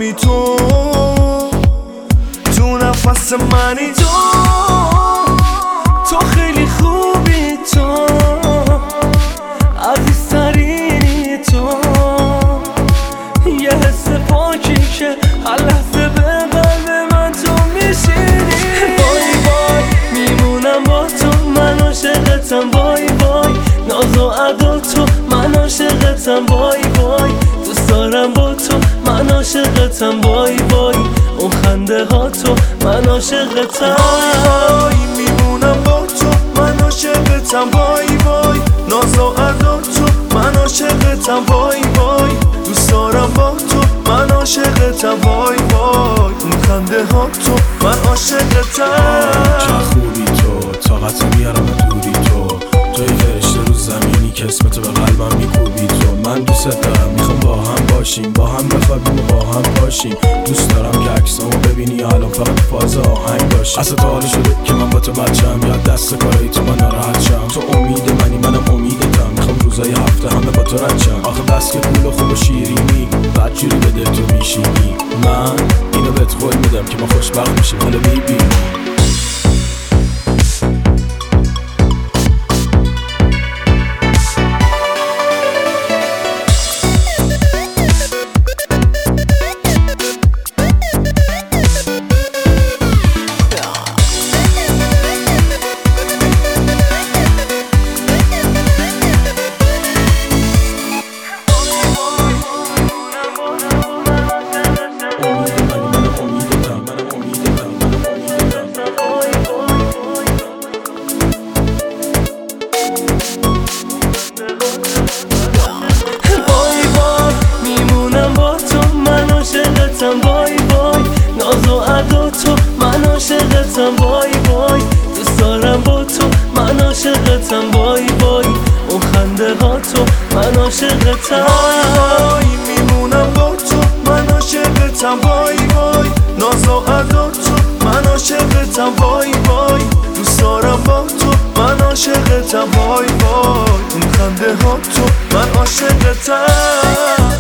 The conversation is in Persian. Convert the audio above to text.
خوبی تو نفس منی تو خیلی خوبی عزیزترینی یه حس پاکی که هر لحظه به قلب من تو میشینی. بای بای میمونم با تو، من عاشقتم. بای بای ناز و ادا تو، من عاشقتم. بای بای دوست دارم با تو، من عاشقتم. بای بای اون خنده ها تو، من عاشقتم. بای میمونم با تو، من عاشقتم. بای بای ناز و ادا تو، من عاشقتم. بای بای دوست دارم با تو، من عاشقتم. بای بای اون خنده ها تو، من عاشقتم. چه خوبی تو، طاقت میارم دوری توی فرشته رو زمینی که اسمتو به قلبم میکوبی تو. من دوست دارم، میخوام با هم باشیم، با هم بخوابیم و با هم باشیم. دوست دارم که عکسامو ببینی الان فقط فاز آهنگ باشیم. اصلا تا حالا شده که من با تو بچم، یا دست کاری تو من ناراحت شم. تو امید منی منم امیدتم، میخوام روزای هفته همه با تو رد شم. آخه بس که پول و خوب و شیرینی بدجوری به دل تو میشینی. من اینو بهت قول میدم که ما خوشبخت میشیم. حالا ببین بای بای ناز و ادا تو، من عاشقتم. بای بای دوست دارم با تو، من عاشقتم. بای بای اون خنده ها تو، من عاشقتم. بای میمونم با تو، من عاشقتم. بای بای ناز و ادا تو، من عاشقتم. بای بای دوست دارم با تو، من عاشقتم. بای بای اون خنده ها تو، من عاشقتم.